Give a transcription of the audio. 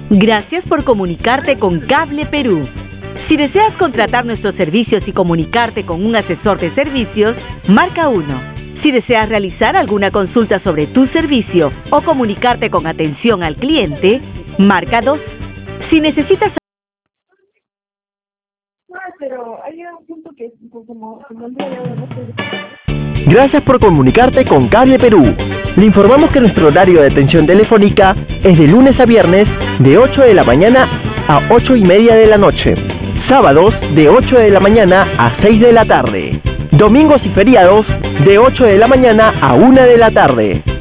Gracias por comunicarte con Cable Perú. Si deseas contratar nuestros servicios y comunicarte con un asesor de servicios, marca 1. Si deseas realizar alguna consulta sobre tu servicio o comunicarte con atención al cliente, marca 2. Si necesitas... Pero hay un punto que como el día de hoy no estoy... Gracias por comunicarte con Cable Perú. Le informamos que nuestro horario de atención telefónica es de lunes a viernes de 8 de la mañana a 8:30 de la noche. Sábados de 8 de la mañana a 6 de la tarde. Domingos y feriados de 8 de la mañana a 1 de la tarde.